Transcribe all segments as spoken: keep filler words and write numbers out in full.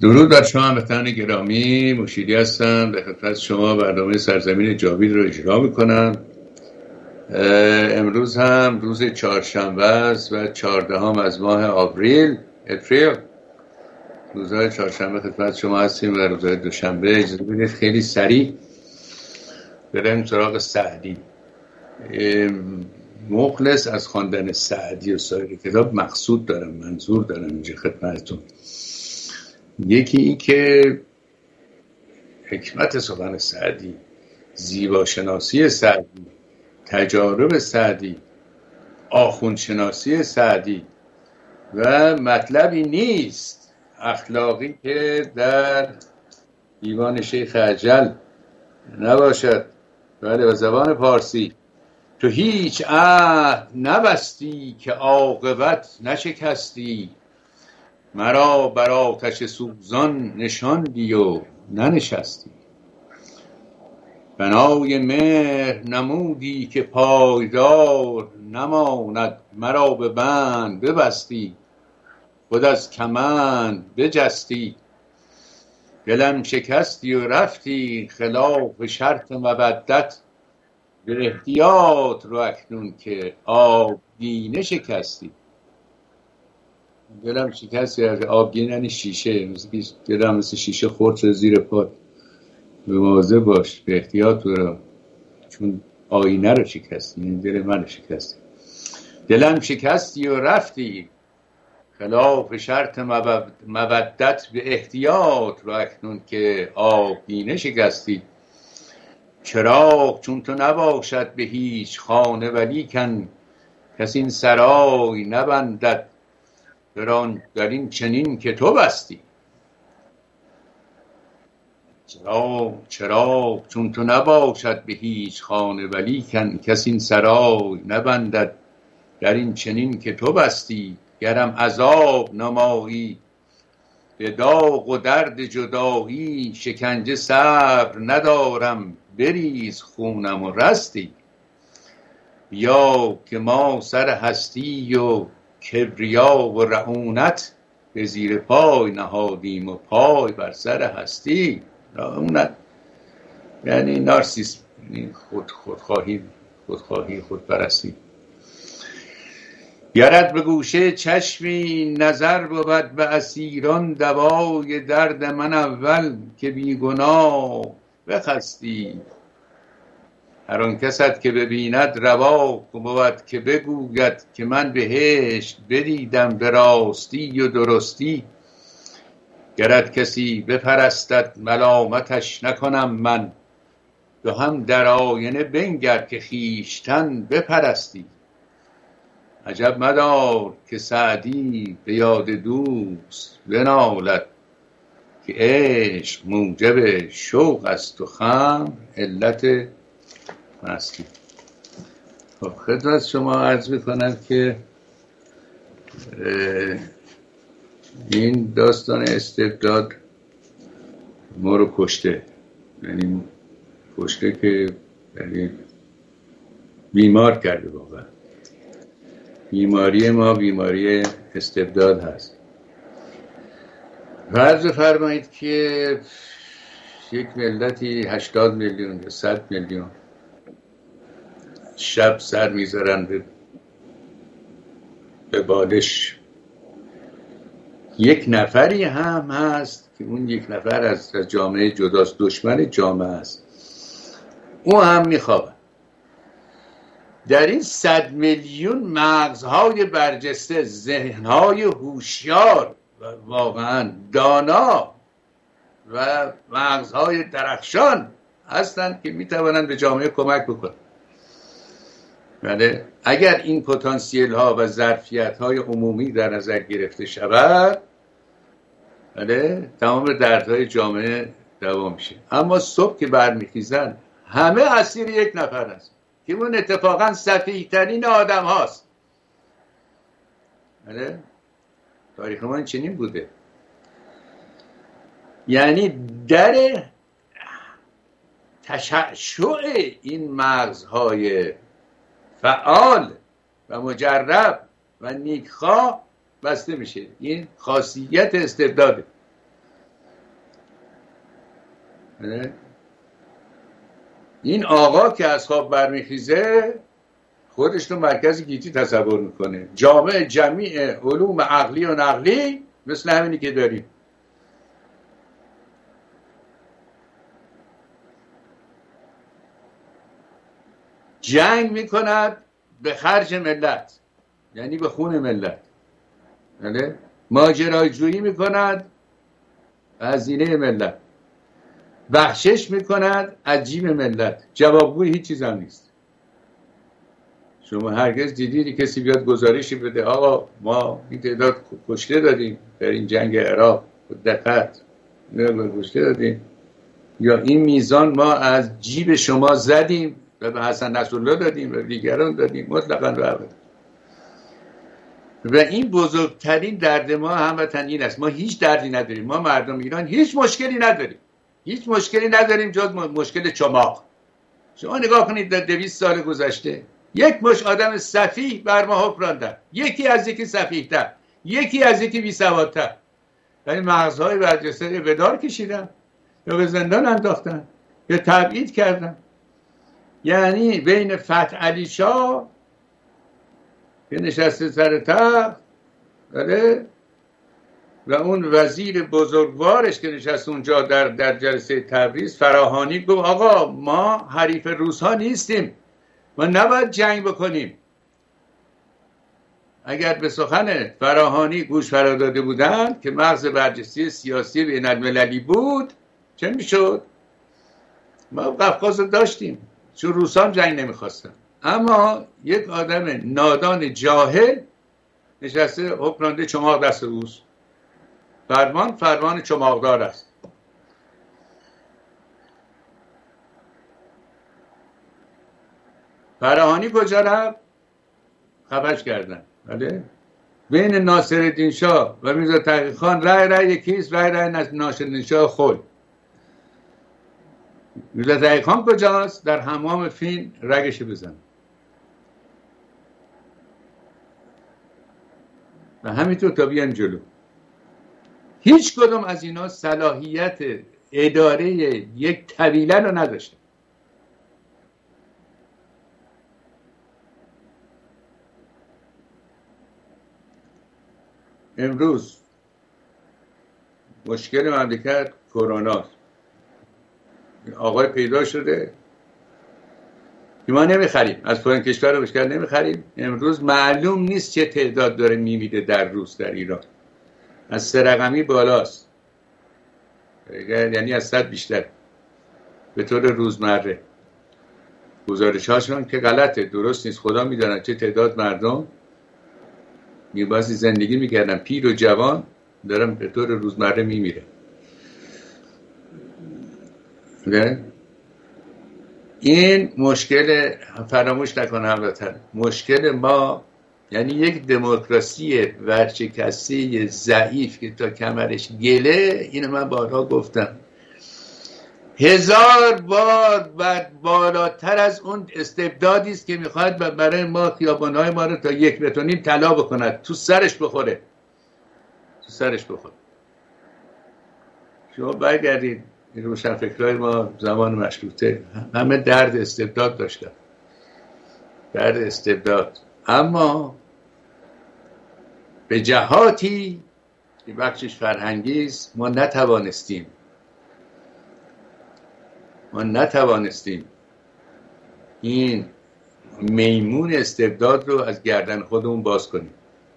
درود بر شما هموطنان گرامی، مشیدی هستم. در خدمت شما برنامه سرزمین جاوید رو اجرا میکنم. امروز هم روز چهارشنبه است و چهاردهم از ماه آوریل اپریل. روزهای چهارشنبه خدمت شما هستیم و روزهای دوشنبه. اجازه بدید خیلی سریع بریم سراغ سعدی. مخلص از خواندن سعدی و سایر کتاب مقصود دارم، منظور دارم اینجا خدمتتون. یکی این که حکمت سخن سعدی، زیباشناسی سعدی، تجارب سعدی، آخوندشناسی سعدی و مطلبی نیست اخلاقی که در دیوان شیخ اجل نباشد. بله، به زبان پارسی: تو هیچ عهد نبستی که عاقبت نشکستی، مرا بر آتش سوزان نشاندی و ننشستی. بنای مهر نمودی که پایدار نماند، مرا به بند ببستی خود از کمند بجستی. دلم شکستی و رفتی خلاف شرط مودت، به احتیاط رو اکنون که آبگینه شکستی. دلم شکستی، آبگینه یعنی شیشه، دلم مثل شیشه خورد شد زیر پات، مواظب باش، به احتیاط رو، چون آینه رو شکستی، این دل من رو شکستی. دلم شکستی و رفتی خلاف شرط مودت، به احتیاط رو اکنون که آبگینه شکستی. چراغ چون تو نباشد به هیچ خانه، ولیکن کس این سرای نبندد در این چنین که تو بستی. چراغ چراغ چون تو نباشد به هیچ خانه، ولیکن کس این سرای نبندد در این چنین که تو بستی. گرم عذاب نمایی به داغ و درد جدایی، شکنجه صبر ندارم بریز خونم و رستی. بیا که ما سر هستی و کبریا و رعونت، به زیر پای نهادیم و پای بر سر هستی. رعونت یعنی نارسیسم، یعنی خود خودخواهی خودخواهی خودپرستی. گرت به گوشه چشمی نظر بود به اسیران، دوای درد من اول که بی گناه بخستی. هر آن کست که ببیند روا بود که بگوید که من بهشت بدیدم به راستی و درستی. گرت کسی بپرستد ملامتش نکنم من، تو هم در آینه بنگر که خویشتن بپرستی. عجب مدار که سعدی به یاد دوست بنالد، که عشق موجب شوق است و خمر علت مستی. خب خدمت شما عرض میکنم که این داستان استبداد ما رو کشته، یعنی کشته که یعنی بیمار کرده. واقعا بیماری ما بیماری استبداد هست. فرض فرمایید که یک ملتی هشتاد میلیون یا صد میلیون شب سر میذارن به به بالش. یک نفری هم هست که اون یک نفر از جامعه جداست، دشمن جامعه است، اون هم میخوابه. در این صد میلیون مغزهای برجسته، ذهنهای هوشیار و واقعا دانا و مغزهای درخشان هستند که میتوانند به جامعه کمک بکنند. بله، اگر این پتانسیل ها و ظرفیت های عمومی در نظر گرفته شود، بله، تمام دردهای جامعه دوا میشه. اما صبح که برمیخیزن همه اسیر یک نفر هست که اون اتفاقا سفیه ترین آدم هاست. بله، تاریخ ما این چنین بوده. یعنی در تشعشع این مغزهای فعال و مجرب و نیکخواه بسته میشه. این خاصیت استبداده. این آقا که از خواب برمیخیزه خودش رو مرکز گیتی تصور میکنه، جامع جمیع علوم عقلی و نقلی مثل همینی که داریم. جنگ میکند به خرج ملت، یعنی به خون ملت. بله؟ ماجراجویی میکند از هزینه ملت، بخشش میکند از جیب ملت. جوابگوی هیچ چیز هم نیست. شما هرگز دیدیدی کسی بیاد گزارشی بده آقا ما این تعداد کشته دادیم در این جنگ عراق، دقت کشته دادیم، یا این میزان ما از جیب شما زدیم و به حسن نصرالله دادیم و دیگران دادیم؟ مطلقاً رفت. و این بزرگترین درد ما هموطن این است. ما هیچ دردی نداریم، ما مردم ایران هیچ مشکلی نداریم، هیچ مشکلی نداریم جز مشکل چماق. شما نگاه کنید در دویست سال گذشته یک مش آدم سفیه بر ما حکم راندن، یکی از یکی سفیه‌تر، یکی از یکی بی‌سوادتر، ولی مغزهای برجسته به دار کشیدن یا به زندان انداختن یا تبعید کردن. یعنی بین فتح علی شاه که نشسته سر تخت و اون وزیر بزرگوارش که نشست اونجا در در جلسه تبریز، فراهانی گفت آقا ما حریف روس ها نیستیم، ما نباید جنگ بکنیم. اگر به سخن فراهانی گوش فرا داده بودن که مغز برجسته سیاسی بین المللی بود، چه میشد؟ ما قفقاز رو داشتیم چون روسان جنگ نمیخواستن. اما یک آدم نادان جاهل نشسته حکم رانده، چماق دست روس، فرمان فرمان چماقدار است. فراهانی کجا رفت؟ خفش کردن. بله؟ بین ناصرالدین شاه و میرزا تقی خان رای رای یکیست، رای رای ناصرالدین شاه خود. میرزا تقی خان کجاست؟ در حمام فین رگش بزن. و همینطور تا بیان جلو. هیچ کدوم از اینا صلاحیت اداره یک طویله رو نداشته. امروز مشکل مملکت کروناست. آقای پیدا شده که ما نمیخریم، از پایین کشور رو بشکر نمیخریم. امروز معلوم نیست چه تعداد داره میمیده در روز در ایران. از سه رقمی بالاست، یعنی از صد بیشتر به طور روزمره. گزارش هاشون که غلطه، درست نیست، خدا میداند چه تعداد مردم میبازی زندگی میکردن، پیر و جوان دارن به طور روزمره میمیره. نه؟ این مشکل فراموش نکنه هموطن. مشکل ما یعنی یک دموکراسی ورشکسته ضعیف که تا کمرش گله. اینو من بارها گفتم، هزار بار بعد بالاتر از اون استبدادی است که میخواد برای ما خیابان‌های ما رو تا یک بتونیم طلا بکند، تو سرش بخوره، تو سرش بخوره. شما برگردید این روشنفکرای ما زمان مشروطه همه درد استبداد داشتن، درد استبداد. اما به جهاتی که بخشش فرهنگی است ما نتوانستیم ما نتوانستیم این میمون استبداد رو از گردن خودمون باز کنیم.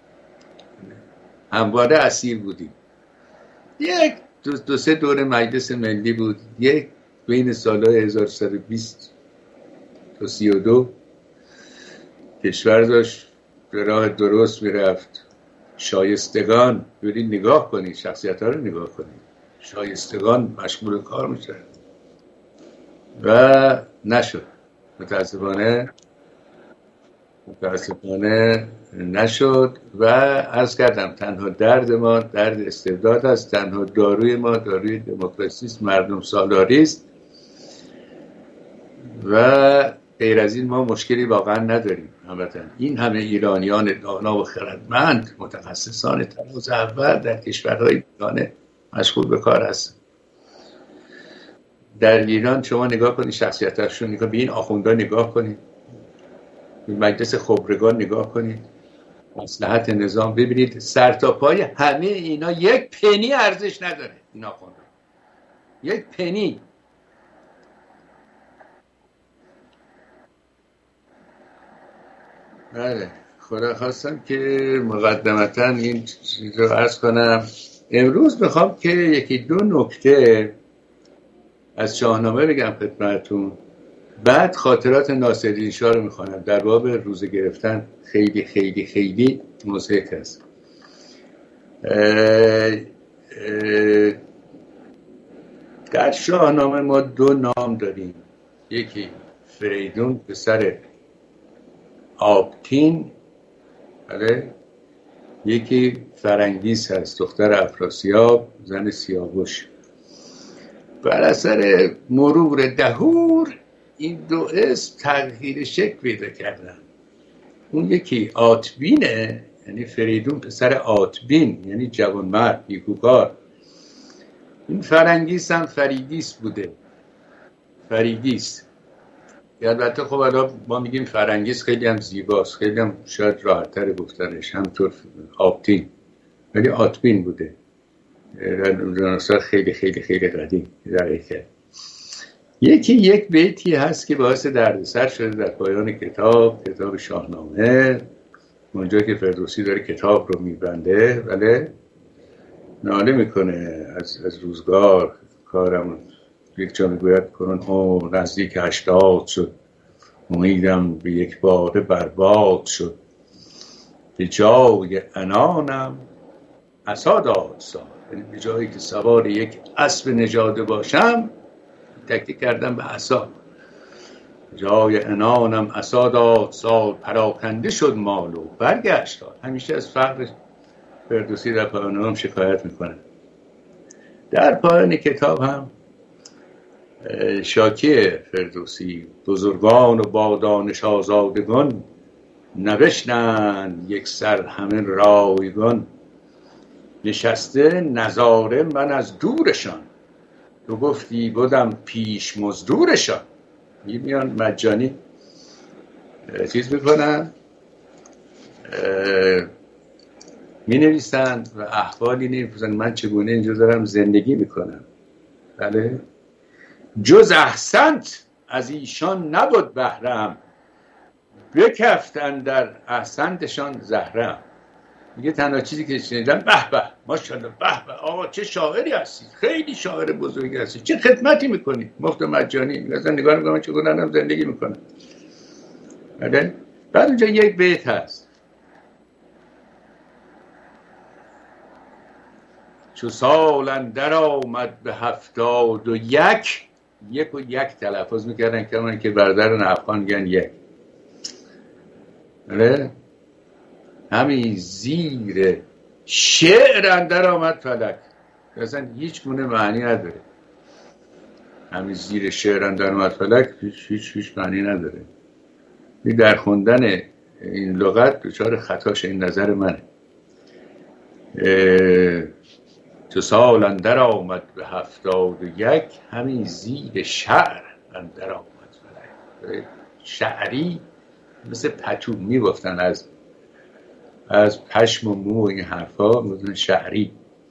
همواره اسیر بودیم. یک دو, دو سه دور مجلس ملی بود، یک بین سالهای هزار و سیصد و بیست تا سی و دو کشور داشت به راه درست میرفت. شایستگان برید نگاه کنید، شخصیت ها رو نگاه کنید، شایستگان مشغول کار میشن و نشد. متاسفانه متاسفانه نشد و عرض کردم تنها درد ما درد استبداد است، تنها داروی ما داروی دموکراسی است، مردم سالاری است و غیر از این ما مشکلی واقعا نداریم. هموطن این همه ایرانیان دانا و خردمند متخصصان طراز اول در کشورهای بیگانه مشغول به کار هستند در ایران شما نگاه کنید شخصیتاشون نگاه، به این آخوندا نگاه کنید، به مجلس خبرگان نگاه کنید، مصلحت نظام ببینید، سر تا پای همه اینا یک پنی ارزش نداره. این آخوندا یک پنی. بله خدا خواستم که مقدمتا این چیز رو عرض کنم. امروز میخوام که یکی دو نکته از شاهنامه بگم خدمتتون، بعد خاطرات ناصرالدین شاه رو میخوانم. در باب روزه گرفتن خیلی خیلی خیلی مضحک است. اه اه در شاهنامه ما دو نام داریم، یکی فریدون پسر آبتین، بله، یکی فرنگیس هست دختر افراسیاب زن سیاوش. بر اثر مرور دهور این دو اسم تغییر شکل پیدا کردن. اون یکی آتبینه، یعنی فریدون پسر آتبین، یعنی جوانمرد نیکوکار. این فرنگیس هم فریدیس بوده، فریدیس. البته خب الان ما میگیم فرنگیس، خیلی هم زیباست، خیلی هم شاید راحت‌تر گفتنش، همطور آبتین، ولی آتبین بوده. رنسا خیلی خیلی خیلی قدیم دقیقه. یکی یک بیتی هست که باعث دردسر شده در پایان کتاب کتاب شاهنامه، اونجا که فردوسی داره کتاب رو میبنده، ولی ناله میکنه از از روزگار کارم. یک جا میگوید کنون او نزدیک هشتاد شد، امیدم به یک باره برباد شد، به جای عنانم عصا داد سال. یعنی به جایی که سوار یک اسب نژاده باشم تکیه کردم به عصا. جای عنانم عصا داد سال، پراکنده شد مال و برگشت. همیشه از فقر فردوسی در پایان هم شکایت میکنه. در پایان کتاب هم شاکی فردوسی، بزرگان و با دانش آزادگان، نوشتند یک سر همه رایگان، نشسته نظاره من از دورشان، تو گفتی بودم پیش مزدورشان. میان مجانی چیز میکنن، می نویسند و احوالی نمیپرسند من چگونه اینجا دارم زندگی میکنم. بله، جز احسنت از ایشان نبود بهرم، بکفتن در احسنتشان زهرم. میگه تنها چیزی که شنیدم به به ماشاءالله، به به آقا چه شاعری هستید، خیلی شاعر بزرگی هستید، چه خدمتی میکنید، مفت مجانی. مثلا نگاه میکنم چگونه دارم زندگی میکنم. بله. بعد اونجا یک بیت هست، چو سال اندر آمد به هفتاد و یک، یک و یک تلفظ میکردن که من که برادر نفخان میگن یک. بله. همین زیر شعر اندر آمد فلک، اصلا هیچ گونه معنی نداره. همین زیر شعر اندر آمد فلک هیچ هیچ هیچ معنی نداره. این در خوندن این لغت دچار خطاش این نظر منه. تو سال اندر آمد به هفتاد و یک، همین زیر شعر اندر آمد فلک. شعری مثل پتو میگفتن از از پشم و مو و این حرفا، مثل شعری.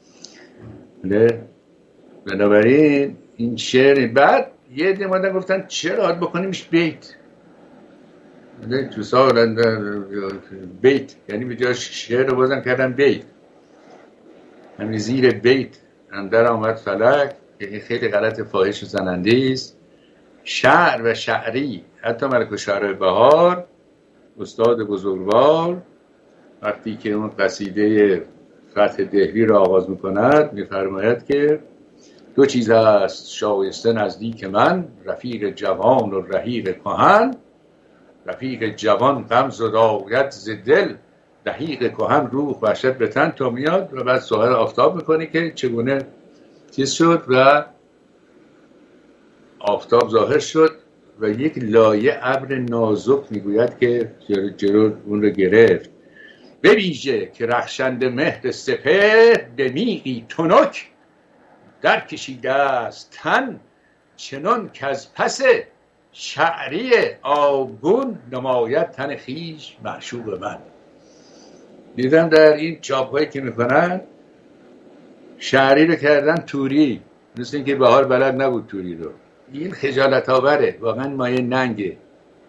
بنابراین این شعر، بعد یه عده مادن گفتن چرا باید بکنیمش بیت. تو سال اندر بیت، یعنی به جای شعر رو بازم کردن بیت. همین زیر بیت اندر آمد فلک، که خیلی غلط فاحش و زننده است. شعر و شعری، حتی ملک الشعراء بهار استاد بزرگوار وقتی که اون قصیده فتح دهلی را آغاز میکند میفرماید که دو چیز است شایسته نزدیک من، رفیق جوان و رحیق کهن. رفیق جوان غم زداید ز دل، رحیق کهن روح وحشت به تن. تا میاد و بعد سوال آفتاب میکنه که چگونه چیز شد و آفتاب ظاهر شد و یک لایه ابر نازک میگوید که جلو, جلو اون رو گرفت. بویژه که رخشند مهر سپهر، به میغی تنک در کشیده است تن چنان که از پس شعری آبگون نماید تن خویش معشوق من. دیدم در این چاپ‌هایی که میکنن شعری رو کردن توری، مثل اینکه بهار بلد نبود توری رو. این خجالت آوره، واقعا مایه ننگه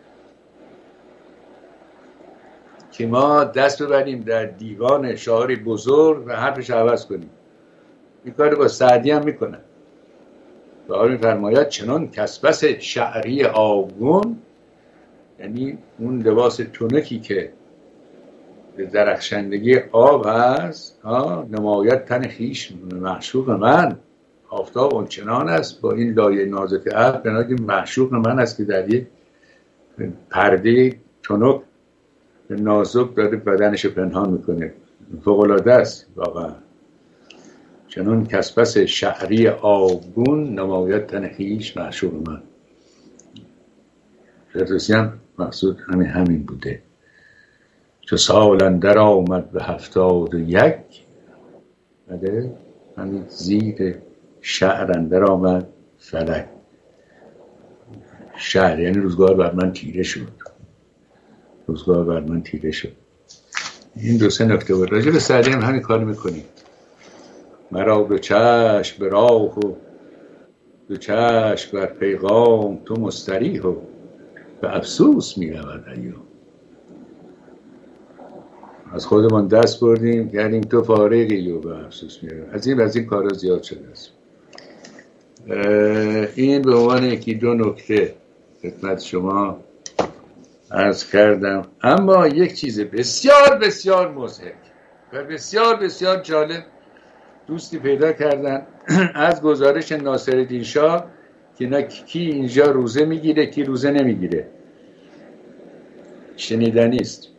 که ما دست ببریم در دیوان شاعری بزرگ و حرفش عوض کنیم. این کار با سعدی هم میکنن. بهار میفرماید چنان کسبس شعری آبگون، یعنی اون لباس تونکی که به درخشندگی آب هست، نماید تن خویش معشوق من. آفتاب اون چنان است با این لایه نازک ابر، بنابراین که معشوق من است که در یک پرده تونک نازک داره بدنش پنهان میکنه. فوق‌العاده است واقعا. چنان کسبس شعری آبگون نماید تن خویش معشوق من. فردوسی هم مقصود همین همین بوده. چو سال اندر آمد به هفتاد و یک، بله همین زیر شعر اندر آمد فلک. شعر یعنی روزگار بر من تیره شد، روزگار بر من تیره شد. این دو سه نکته بود. راجع به سعدی هم همین کار میکنیم. مرا دو چشم به راه و دو چشم بر پیغام تو مستریح و به افسوس میرود ایام. از خودمان دست بردیم کردیم تو فارغی و به افسوس میرود. از این از این کارا زیاد شده است. این به عنوان یکی دو نکته خدمت شما عرض کردم. اما یک چیز بسیار بسیار مضحک و بسیار بسیار جالب دوستی پیدا کردن از گزارش ناصرالدین شاه که نه کی اینجا روزه میگیره کی روزه نمیگیره. شنیدنی است.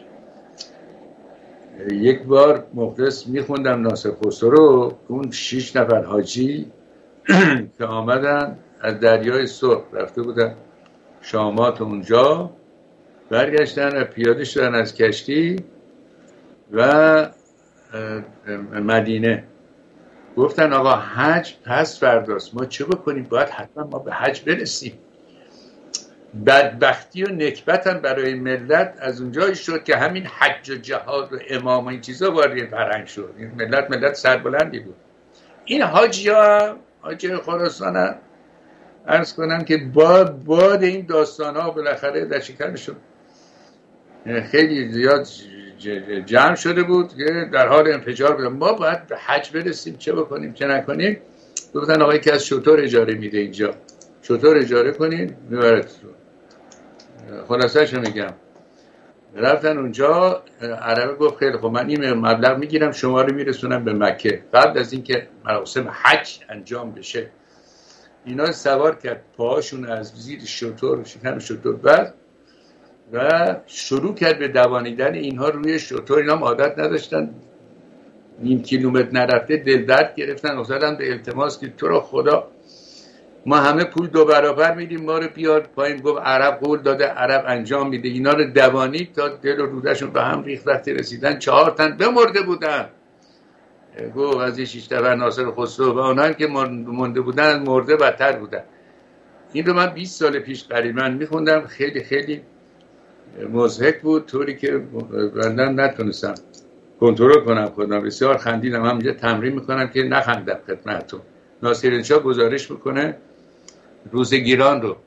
یک بار مختص میخوندم ناصر خسرو، اون شش نفر حاجی که آمدن از دریای سرخ رفته بودن شامات اونجا، برگشتن و پیاده شدن از کشتی و مدینه. گفتن آقا حج پس فرداست، ما چه بکنیم؟ باید حتما ما به حج برسیم. بدبختی و نکبت هم برای ملت از اونجایی شد که همین حج و جهاد و امام و این چیزا وارد فرهنگ شد. این ملت ملت سربلندی بود. این حاجی ها حاجی خراسان هم عرض کنم که باد باد این داستان ها بالاخره در شکمشون خیلی زیاد جمع شده بود که در حال انفجار بودن. ما باید به حج برسیم، چه بکنیم چه نکنیم. گفتن آقا یکی از شطور اجاره میده اینجا، شطور اجاره کنین میبرد. خلاصه‌شو میگم رفتن اونجا. عربه گفت خیلی خب من این مبلغ میگیرم شما رو میرسونم به مکه. قبل از اینکه مراسم حج انجام بشه اینا سوار کرد، پاهاشون از زیر شطور شکم شطور بست و شروع کرد به دوانیدن اینها روی شطور. اینا هم عادت نداشتن، نیم کیلومتر نرفته دل درد گرفتن، افتادن به التماس که تو رو خدا ما همه پول دو برابر میدیم، ما رو بیار پایین. گفت عرب قول داده، عرب انجام میده. اینا رو دوانید تا دل و رودشون به هم ریخت. وقتی رسیدن چهار تن بمرده بودن. گفت از این شش نفر ناصر خسرو و اونان که مونده بودن مرده بدتر بودن. این رو من بیست سال پیش قریبا میخوندم، خیلی خیلی مضحک بود، طوری که بندم نتونستم کنترل کنم خودم. بسیار خندیدم. هم اینجا تمرین میکنم که نخندم خدمتتون. ناصرالدین شاه گزارش میکنه روزگیران رو،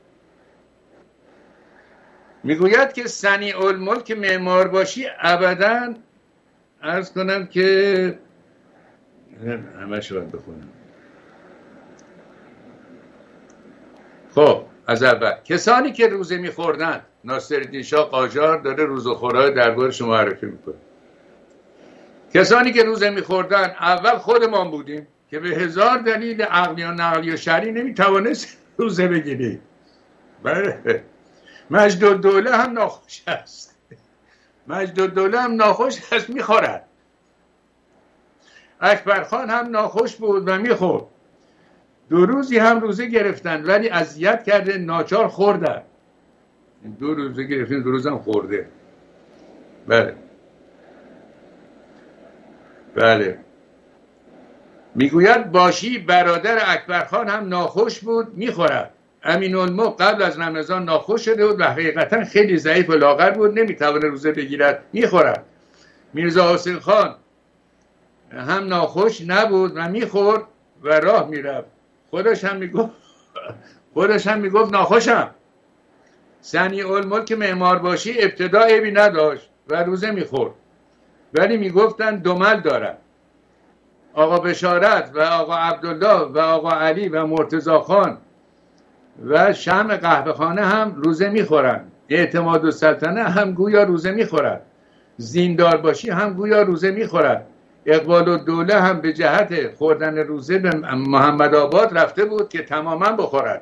میگوید که صنیع الملک معمار باشی ابداً، عرض کنم که همه شو باید بخونم. خب از اول کسانی که روزه میخوردن، ناصرالدین شاه قاجار داره روزخورای دربارش معرفی میکنه. کسانی که روزه میخوردن اول خودمان بودیم که به هزار دلیل عقلی و نقلی و شرعی نمیتوانست روزه بگیریم. بله مجدالدوله هم ناخوش است، مجدالدوله هم ناخوش است میخورد. اکبرخان هم ناخوش بود و میخورد. دو روزی هم روزه گرفتن ولی اذیت کرده ناچار خوردن. دو روزه گرفتن دو روز هم خورده. بله بله میگوید باشی برادر اکبرخان هم ناخوش بود میخورد. امین الملک قبل از رمضان ناخوش شده بود و حقیقتا خیلی ضعیف و لاغر بود، نمیتونه روزه بگیرد، میخورد. میرزا حسین خان هم ناخوش نبود و میخورد و راه میرفت. خودش هم میگفت خودش هم میگفت ناخوشم. سنی الملک معمار باشی ابتدا عیبی نداشت و روزه میخورد، ولی میگفتن دمل دارد. آقا بشارت و آقا عبدالله و آقا علی و مرتضی خان و شمع قهوه خانه هم روزه میخورند. اعتماد السلطنه هم گویا روزه میخورد. زیندار باشی هم گویا روزه میخورد. اقبال الدوله هم به جهت خوردن روزه به محمد آباد رفته بود که تماما بخورد،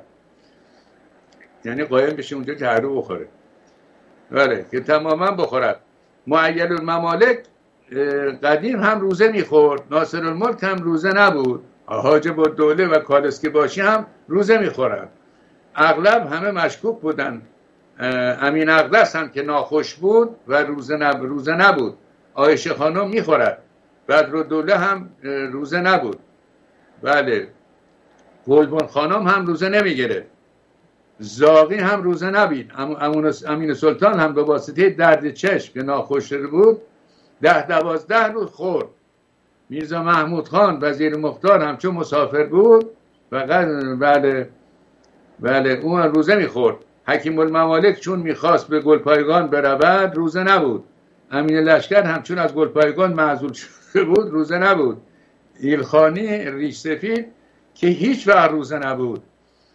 یعنی قایم بشه اونجا که هرو بخوره، بله که تماما بخورد. معید الممالک قدیم هم روزه میخورد. ناصر الملک هم روزه نبود. حاجب الدوله و کالسکه باشی هم روزه میخورد. اغلب همه مشکوک بودن. امین اقدس هم که ناخوش بود و روزه نب... روزه نبود. عایشه خانم میخورد. بدرالدوله هم روزه نبود. بله. گلبن خانم هم روزه نمیگرفت. زاغی هم روزه نبید. امین سلطان هم به واسطه درد چشم که ناخوش شده بود ده دوازده روز خورد. میرزا محمود خان وزیر مختار هم چون مسافر بود فقط بله بله اون روزه میخورد. حکیم الممالک چون میخواست به گلپایگان برود روزه نبود. امین لشکر هم چون از گلپایگان معزول شده بود روزه نبود. ایلخانی ریش سفید که هیچ وقت روزه نبود.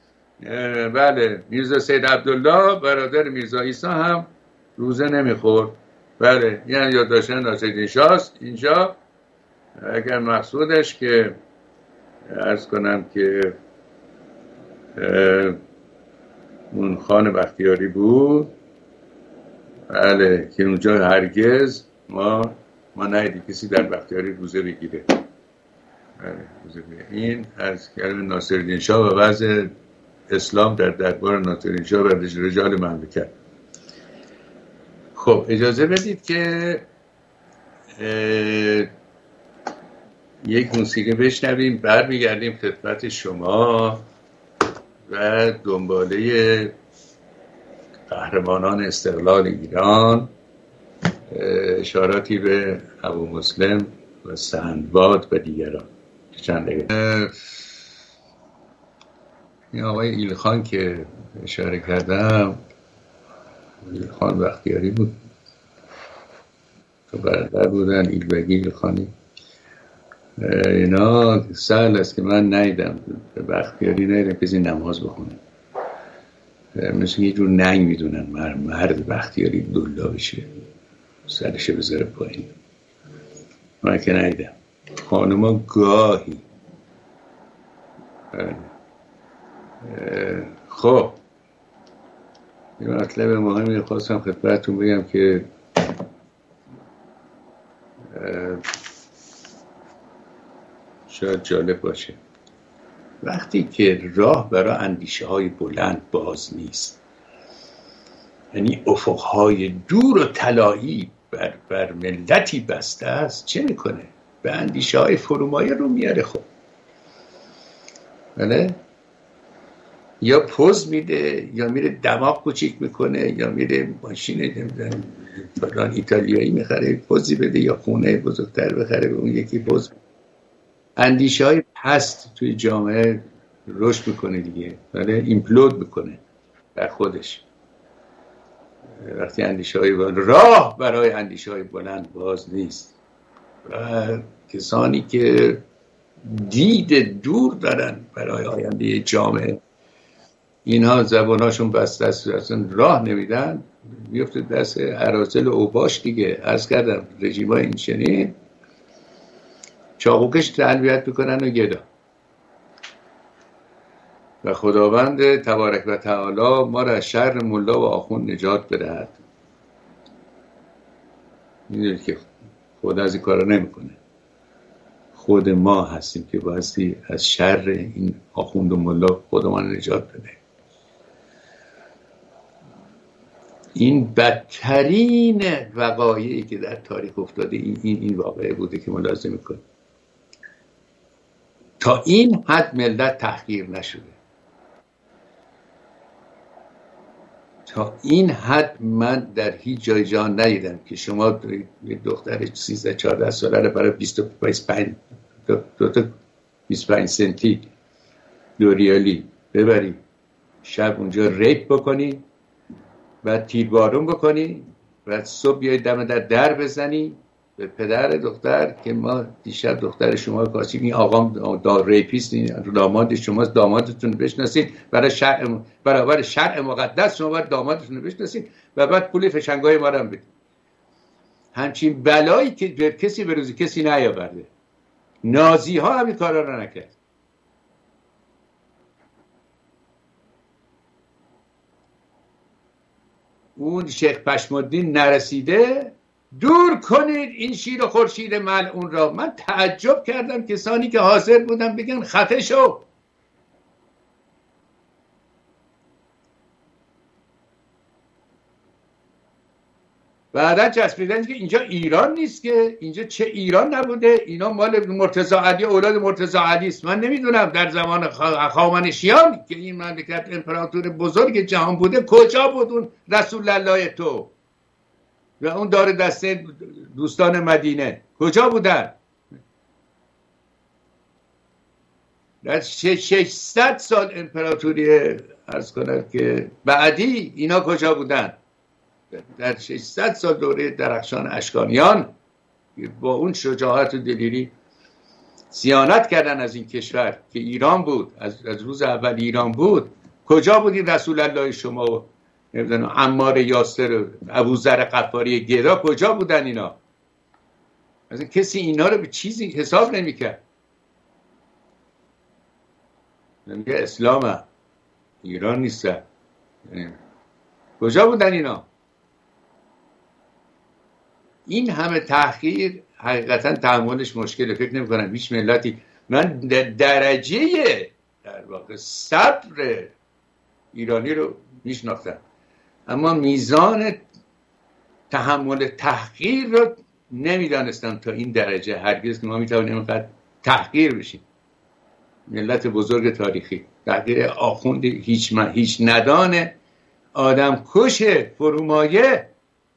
بله میرزا سید عبدالله برادر میرزا عیسی هم روزه نمیخورد. بله یعنی یاد داشتن ناصرالدین شاست. اینجا اگر مقصودش که عرض کنم که اون خان بختیاری بود، بله که اونجا هرگز ما ما ندیدیم کسی در بختیاری روزه بگیره. بله روزه بگیره. این از کلمه ناصرالدین شاه و وضع اسلام در دربار ناصرالدین شاه و رجال مملکت. خب اجازه بدید که یک موسیقی بشنویم، برمیگردیم خدمت شما و دنباله قهرمانان استقلال ایران، اشاراتی به ابو مسلم و سندباد و دیگران. چند دقیقه این آقای ایلخان که اشاره کردم، ایلخان بختیاری بود تو برادر بودن، ایلبگی ایلخانی. اینا سهل است که من نیدم به بختیاری نیدم کسی نماز بخونه، مثل یه جور ننگ میدونن مرد, مرد بختیاری دلا بشه سرشه بذاره پایین. من که نیدم. خانوما گاهی. خب یه مطلب مهمی خواستم خدمتتون بگم که شاید جالب باشه. وقتی که راه برای اندیشه های بلند باز نیست، یعنی افقهای دور و طلایی بر, بر ملتی بسته است، چه میکنه؟ به اندیشه های فرومایه رو میاره. خب بله؟ یا پوز میده، یا میره دماغ کوچیک میکنه، یا میره ماشین فلان ایتالیایی میخره پوزی بده، یا خونه بزرگتر بخره به اون یکی پوز. اندیشه های پست توی جامعه رشد میکنه دیگه، بله ایمپلود میکنه در خودش. وقتی اندیشه های بلند، راه برای اندیشه های بلند باز نیست و کسانی که دید دور دارن برای آینده جامعه، اینها زباناشون بسته است، اصلا راه نمیدن، میفته دست اراذل و اوباش دیگه. عرض کردم رژیم های این چنین چاقوکش تلبیت میکنن و گدا. و خداوند تبارک و تعالی ما را از شر ملا و آخوند نجات بدهد. میدونید که خدا از این کارا نمیکنه، خود ما هستیم که بایستی از شر این آخوند و ملا خودمان نجات بده. این بدترین وقایعی که در تاریخ افتاده این این, این واقعه بوده که ملاحظه میکنیم. تا این حد ملت تحقیر نشده، تا این حد من در هیچ جای جهان ندیدم که شما یه دختر سیزده چهارده ساله رو برای بیست و پنج دو تا بیست و پنج سنتی دو ریالی ببری شب اونجا ریپ بکنی، بعد تیربارون بکنی، بعد صبح بیای دم در در بزنی به پدر دختر که ما دیشب دختر شما کاشیم، این آقام دا ریپیست، داماد شماست، دامادتون بشناسید، برای شرع برابر شرع مقدس شما باید دامادتون بشناسید و بعد پول فشنگای ما رو هم بدید. همچین بلایی که به کسی به روزی کسی نیاورده. نازی ها همین کارا رو نکرد. اون شیخ پشمالدین نرسیده، دور کنید این شیر و خورشید ملعون را. من تعجب کردم کسانی که حاضر بودن بگن خفه شو. بعدا چسبیدن که اینجا ایران نیست، که اینجا چه ایران نبوده، اینا مال مرتضی علی، اولاد مرتضی علی است. من نمیدونم در زمان هخامنشیان که این مملکت امپراتور بزرگ جهان بوده کجا بود اون رسول الله تو و اون دار دسته دوستان مدینه کجا بودن؟ در ششصد سال امپراتوری عرض کنم که بعدی اینا کجا بودن؟ در ششصد سال دوره درخشان اشکانیان با اون شجاعت و دلیری صیانت کردن از این کشور که ایران بود، از, از روز اول ایران بود. کجا بودین رسول الله شما و نمیدونم عمار یاسر و ابوذر غفاری گدا کجا بودن اینا؟ از این کسی اینا رو به چیزی حساب نمیکرد. میگه اسلام ایران نیست. کجا بودن اینا؟ این همه تحقیر حقیقتا تحملش مشکله. فکر نمی کنم هیچ ملتی، من درجه در واقع صبر ایرانی رو میشناختم، اما میزان تحمل تحقیر رو نمیدانستم تا این درجه. هرگز که ما میتوانیم اینقدر تحقیر بشیم. ملت بزرگ تاریخی، تحقیر آخوند هیچ من هیچ ندانه، آدم کشه، فرومایه.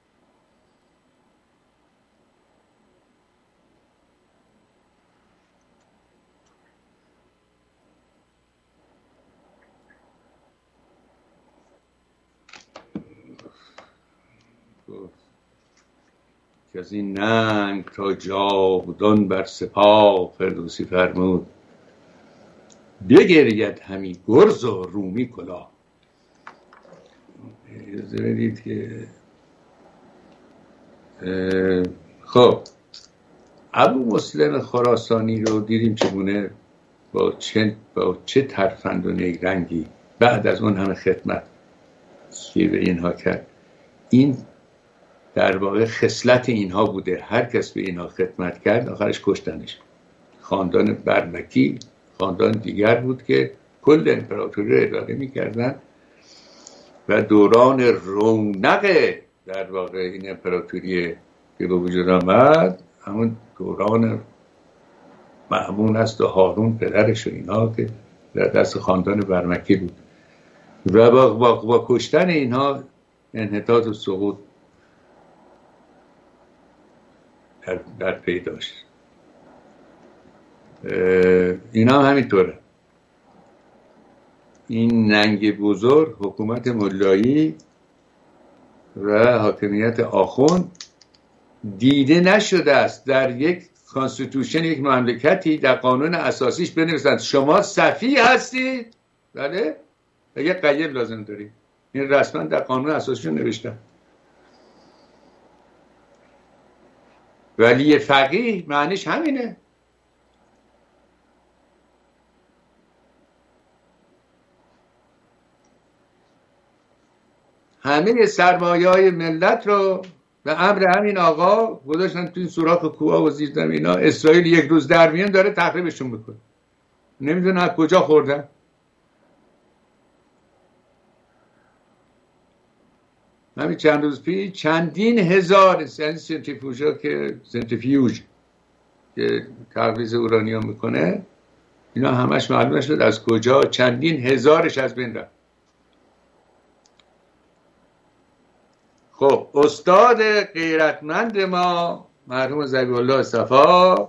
که از این ننگ تا جاودان بر سپاه فردوسی فرمود، بگرید همی گرز و رومی کلاه. اجازه بدید که خب ابو مسلم خراسانی رو دیدیم چگونه با چه با چه ترفند و نیرنگی بعد از اون همه خدمت که به اینها کرد. این در واقع خصلت اینها بوده، هر کس به اینها خدمت کرد آخرش کشتنش. خاندان برمکی خاندان دیگر بود که کل امپراتوری رو اداره می‌کردن و دوران رونق در واقع این امپراتوری که به وجود آمد همون دوران مأمون است و هارون پدرش و اینها که در دست خاندان برمکی بود و با, با, با کشتن اینها انحطاط و سقوط در, در پی داشت. اینا هم همینطوره. این ننگ بزرگ حکومت ملایی و حاکمیت آخوند دیده نشده است در یک کانستیتوشن یک مملکتی در قانون اساسیش بنویسند شما صفی هستید، بله، و یک قید لازم دارید. این رسما در قانون اساسیشون نوشتن. ولی فقیه معنیش همینه. همه سرمایه‌های ملت رو به امر همین آقا گذاشتن تو این سوراخ کوها و زیر زمینا. اسرائیل یک روز در میان داره تخریبشون میکنه، نمیدونه از کجا خوردن. همین چند روز پیش چندین هزار سنتریفیوژا که سنتریفیوژ که تقویض اورانیوم میکنه اینا همش معلوم شد از کجا چندین هزارش از بین رفت. خب استاد غیرتمند ما مرحوم ذبیح الله صفا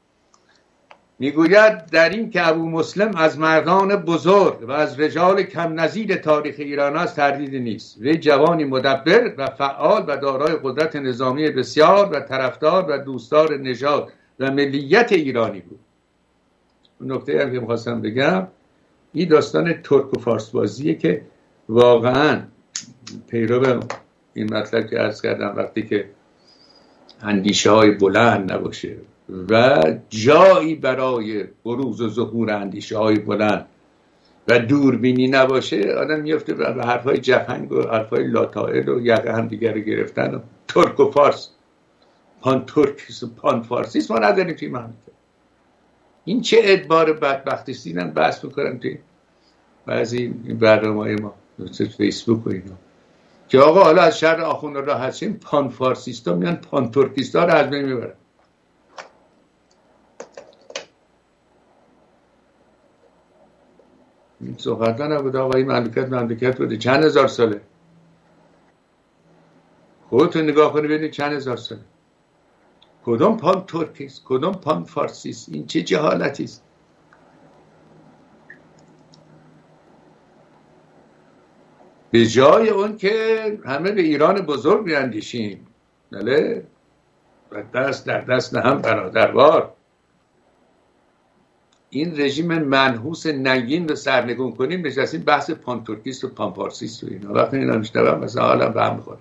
میگوید در این که ابو مسلم از مردان بزرگ و از رجال کم نظیر تاریخ ایران است تردیدی نیست. وی جوانی مدبر و فعال و دارای قدرت نظامی بسیار و طرفدار و دوستدار نژاد و ملیت ایرانی بود. اون نکته هم که می‌خواستم بگم این داستان ترک و فارس بازیه که واقعا پیرو این مطلب که عرض کردم وقتی که اندیشه های بلند نباشه و جایی برای بروز و ظهور اندیشه های بلند و دوربینی نباشه آدم میفته به حرفای جفنگ و حرفای لاتائل و یقه هم دیگر رو گرفتن و ترک و فارس پان ترکیس و پان فارسیست ما نداریم توی مملکت. این چه ادبار بدبختی است. اینم بحث میکنم توی بعضی برنامه‌های ما فیسبوک و اینا که آقا حالا از شهر آخوندالله هستیم پان فارسیستا میان پان ترکیستا رو از بین میبرن. این صحبت نبود آقا این مملکت مملکت بوده چند هزار ساله. خودتون نگاه کنی ببینید چند هزار ساله. کدوم پان ترکیست کدوم پان فارسیست؟ این چه جهالتی است. به جای اون که همه به ایران بزرگ بیاندیشیم بله و دست در دست هم برادروار این رژیم منحوس ننگین رو سرنگون کنیم نشستیم بحث پان ترکیست و پان فارسیست و اینا. وقتی اینا میشنوم مثلا حالا به هم میخوره.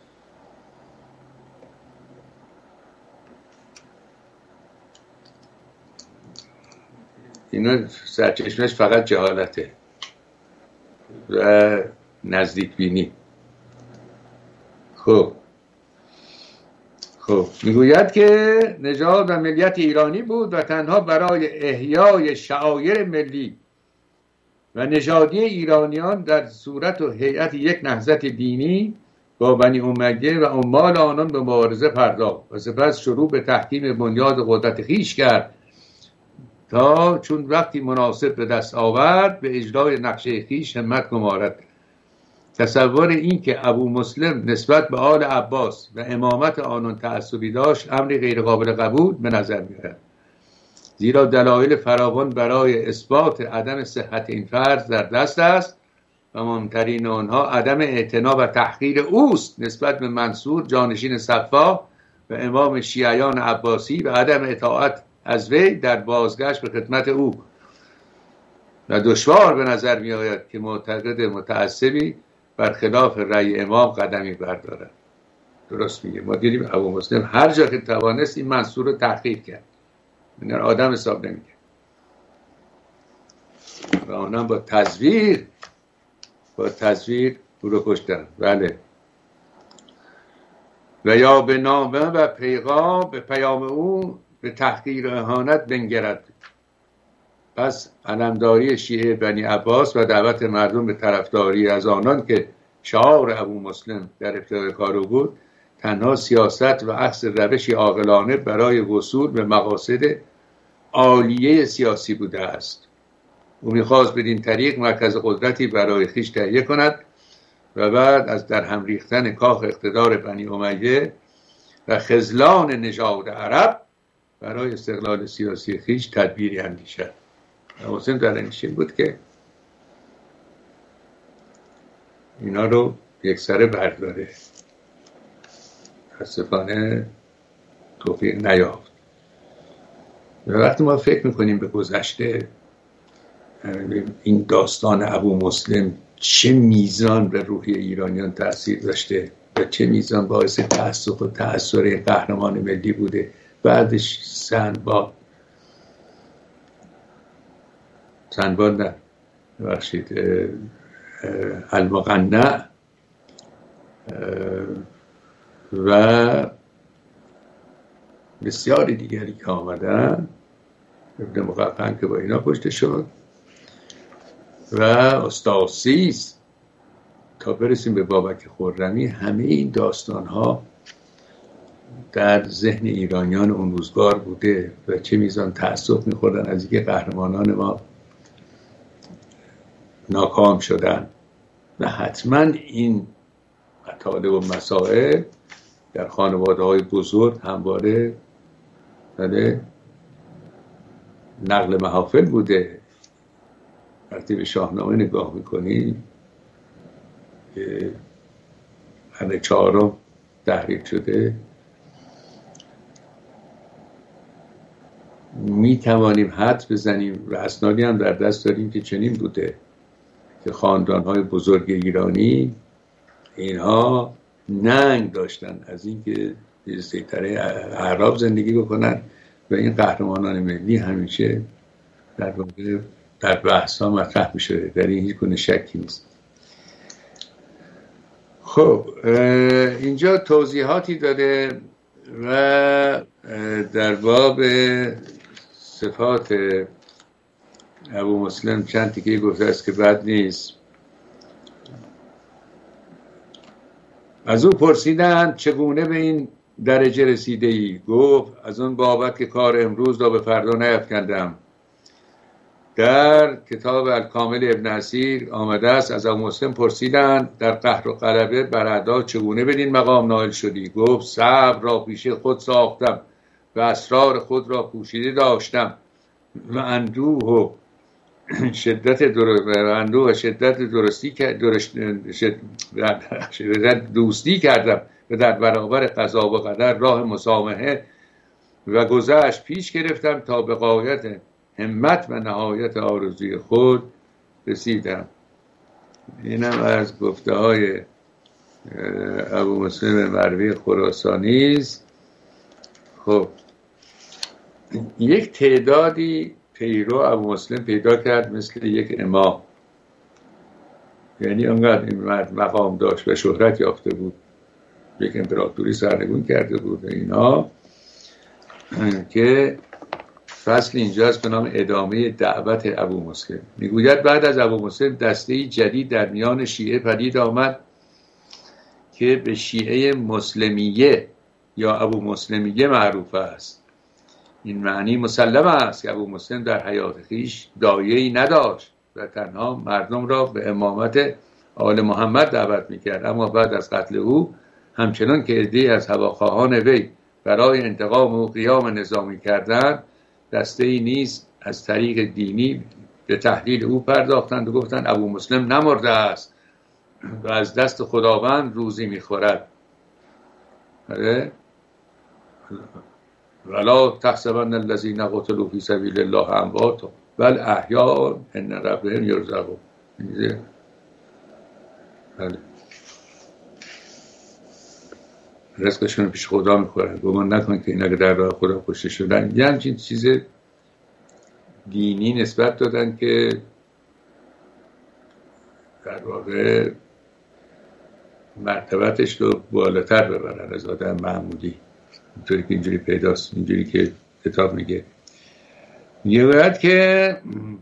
اینا سرچشمش فقط جهالته و نزدیک بینی. خب خب میگوید که نژاد و ملیت ایرانی بود و تنها برای احیای شعائر ملی و نژادی ایرانیان در صورت و هیئت یک نهضت دینی با بنی امیه و عمال آنان به مبارزه پرداخت و سپس شروع به تحکیم بنیاد قدرت خویش کرد تا چون وقتی مناسب به دست آورد به اجرای نقشه خویش همت گمارد. تصور این که ابو مسلم نسبت به آل عباس و امامت آنان تعصبی داشت امری غیر قابل قبول به نظر می‌آید، زیرا دلایل فراوان برای اثبات عدم صحت این فرض در دست است و مهمترین آنها عدم اعتنا و تحقیر اوست نسبت به منصور جانشین صفا و امام شیعیان عباسی و عدم اطاعت از وی در بازگشت به خدمت او و دشوار به نظر می آید که معتقد متعصبی برخلاف رأی امام قدمی بردارد. درست میگه. ما دیدیم ابو مسلم هر جا که توانست این منصور رو تحقیر کرد، این آدم حساب نمیگه و آنها با تزویر با تزویر او رو کشتن. بله و یا به نامه و پیغام به پیام او به تحقیر و اهانت بنگرد. پس علمداری شیعه بنی عباس و دعوت مردم به طرفداری از آنان که شعار ابو مسلم در ابتدای کار بود تنها سیاست و عکس روشی عاقلانه برای وصول به مقاصد عالیه سیاسی بوده است. او می‌خواست بدین طریق مرکز قدرتی برای خویش تهیه کند و بعد از در هم ریختن کاخ اقتدار بنی امیه و خذلان نژاد عرب برای استقلال سیاسی خویش تدبیری اندیشد. مسلم در این بود که اینا رو یک سره برداره. متاسفانه توفیق نیافت. و وقتی ما فکر میکنیم به گذشته این داستان ابو مسلم چه میزان به روحیه ایرانیان تأثیر داشته و چه میزان باعث تأسف و تأثیر قهرمان ملی بوده. بعدش سندباد سندباد نه بخشید المقنع و بسیاری دیگری که آمدن، ابن مقفن که با اینا کشته شد و استاسیس تا برسیم به بابک خرمی، همه این داستان ها در ذهن ایرانیان اون روزگار بوده و چه میزان تأسف میخوردن از اینکه قهرمانان ما ناکام شدن. و حتما این مطالب و مسائل در خانواده های بزرگ همواره نقل محافل بوده. وقتی به شاهنامه نگاه میکنی که قرن چهارم تحریک شده، می توانیم حدس بزنیم و اسنادی هم در دست داریم که چنین بوده که خاندان‌های بزرگ ایرانی اینها ننگ داشتن از اینکه در سیطره اعراب زندگی بکنن و این قهرمانان ملی همیشه در واقع در بحث‌ها مطرح می‌شده، در این هیچ گونه شکی نیست. خب اینجا توضیحاتی داده و در باب صفات ابو مسلم چند تیکه گفته است که بد نیست. از او پرسیدند چگونه به این درجه رسیده ای؟ گفت از اون بابت که کار امروز را به فردا نیفکندم. در کتاب الکامل ابن اسیر آمده است از ابو مسلم پرسیدند در قهر و غلبه بر اعدا چگونه بدین مقام نائل شدی؟ گفت صبر را پیش خود ساختم و اسرار خود را پوشیده داشتم و اندوه و شدت در... اندوه و شدت درستی درشت... شدت دوستی کردم و در برابر قضا و قدر راه مسامحه و گذشت پیش گرفتم تا به غایت همت و نهایت آرزوی خود رسیدم. اینم از گفته های ابو مسلم مروی خراسانی است. خب یک تعدادی پیرو ابو مسلم پیدا کرد مثل یک امام، یعنی انقدر این مرد مقام داشت و شهرت یافته بود، یک امپراتوری سرنگون کرده بود اینا، که فصل اینجاست به نام ادامه دعوت ابو مسلم. میگوید بعد از ابو مسلم دسته‌ای جدید در میان شیعه پدید آمد که به شیعه مسلمیه یا ابو مسلمیه معروف است. این معنی مسلم است که ابو مسلم در حیات خویش داعیه‌ای نداشت و تنها مردم را به امامت آل محمد دعوت میکرد، اما بعد از قتل او همچنان که عده‌ای از هواخواهان وی برای انتقام و قیام نظامی کردند، دسته‌ای نیز از طریق دینی به تحلیل او پرداختند و گفتند ابو مسلم نمرده است و از دست خداوند روزی میخورد. ولا تحسبن الذين قتلوا في سبيل الله اموات بل احیاء ان ربهم یرزقون. بله، رزقشون پیش خدا میخورن. گمان نکن که اینا که در راه خدا کشته شدن یه همچین چیز دینی نسبت دادن که در واقع مرتبتش رو بالاتر ببرن از آدم معمولی. اینطوری که اینجوری پیداست، اینجوری که کتاب میگه. یه باید که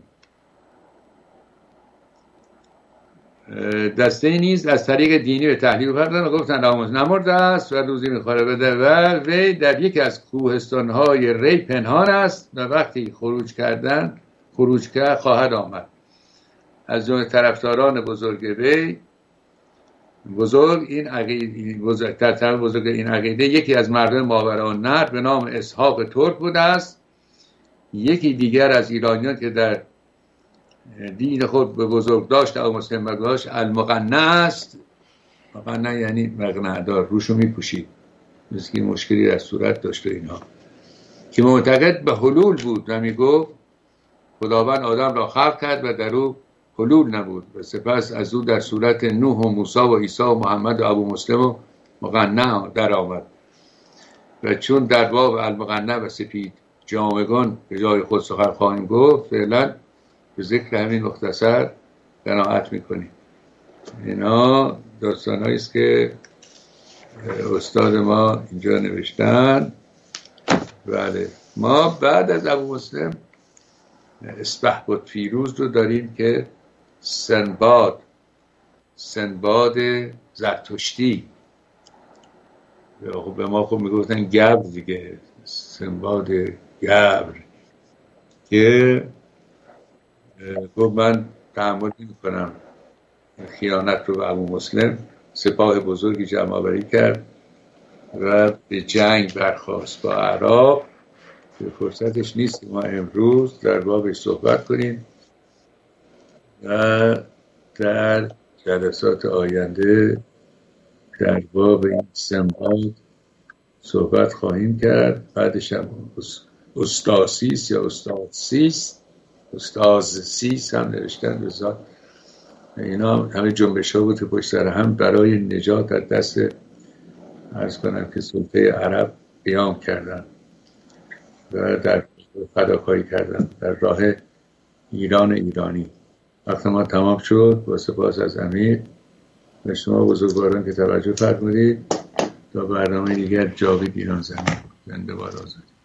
دسته نیز از طریق دینی به تحلیل پرداختند و گفتند آموز نمرده است و روزی میخوره بده و وی در یکی از کوهستان‌های ری پنهان است و وقتی خروج کردن خروج کرد خواهد آمد. از جمله طرفداران بزرگ وی بزرگ این عقیده بزرگتر طرف بزرگ این عقیده یکی از مردم ماوراءالنهر به نام اسحاق ترک بوده است. یکی دیگر از ایرانیان که در دین خود به بزرگ داشت او مسلم بگاش المقنع است. مقنع یعنی مقنعدار، روشو میپوشید، مثل که مشکلی در صورت داشت و اینا، که معتقد به حلول بود و میگفت خداوند آدم را خلق کرد و در او حلول نبود و سپس از او در صورت نوح و موسی و عیسی و محمد و ابو مسلم و مقنع در آمد و چون در باب المقنع و سپید جامگان به جای خود سخن خواهیم گفت، فعلا به ذکر همین مختصر قناعت میکنیم. اینا داستان هاییست که استاد ما اینجا نوشتن. بله، ما بعد از ابو مسلم اسپهبد فیروز رو داریم که سنباد سنباد زرتشتی خب به ما خب میگفتن گبر دیگه، سنباد گبر، که گفت من تحمل نمی کنم خیانت رو به ابو مسلم. سپاه بزرگی جمع آوری کرد و به جنگ برخاست با عراق. که فرصتش نیست ما امروز در بابش صحبت کنیم و در جلسات آینده در باب این سنباد صحبت خواهیم کرد. بعدش هم استاسیس یا استاسیس استازسیس هم نوشتن به ذات. اینا همه جنبش ها بود که پشت سر هم برای نجات از دست عرض کنم که سلطه عرب قیام کردن و در فداکاری کردن در راه ایران ایرانی. وقت ما تمام شد. با سپاس از امیر و شما بزرگواران که توجه فرمودید. تا برنامه دیگر، جاوید ایران زمین. زنده باد آزادی.